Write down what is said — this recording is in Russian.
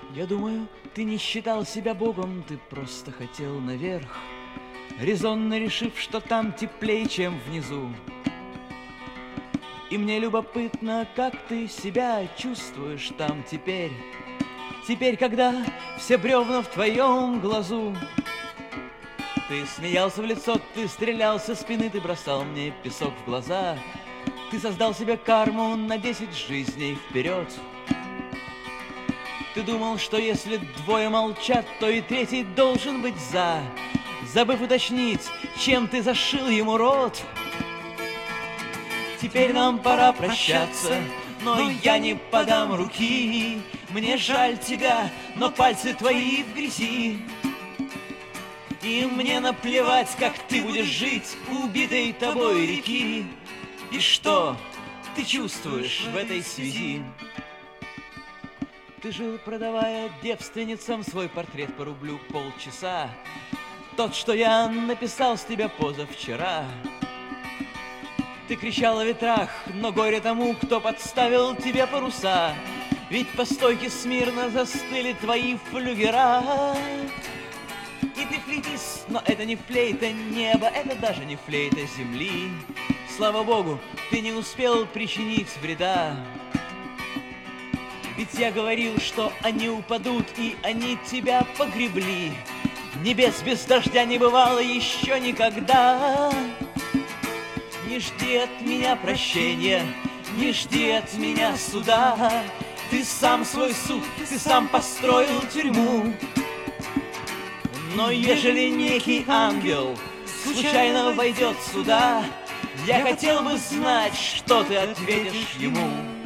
Я думаю, ты не считал себя богом, ты просто хотел наверх, резонно решив, что там теплее, чем внизу. И мне любопытно, как ты себя чувствуешь там теперь. Теперь, когда все бревна в твоем глазу. Ты смеялся в лицо, ты стрелял со спины, ты бросал мне песок в глаза. Ты создал себе карму на 10 жизней вперед. Ты думал, что если двое молчат, то и третий должен быть за, забыв уточнить, чем ты зашил ему рот. Теперь нам пора прощаться, но я не подам руки. Мне жаль тебя, но пальцы твои в грязи. И мне наплевать, как ты будешь жить убитой тобой реки. И что ты чувствуешь в этой связи? Ты жил, продавая девственницам свой портрет по рублю полчаса. Тот, что я написал с тебя позавчера. Ты кричал о ветрах, но горе тому, кто подставил тебе паруса. Ведь по стойке смирно застыли твои флюгера. И ты флейтист, но это не флейта неба, это даже не флейта земли. Слава богу, ты не успел причинить вреда. Ведь я говорил, что они упадут, и они тебя погребли. Небес без дождя не бывало еще никогда. Не жди от меня прощения, не жди от меня суда. Ты сам свой суд, ты сам построил тюрьму. Но ежели некий ангел случайно войдет сюда, я хотел бы знать, что ты ответишь ему.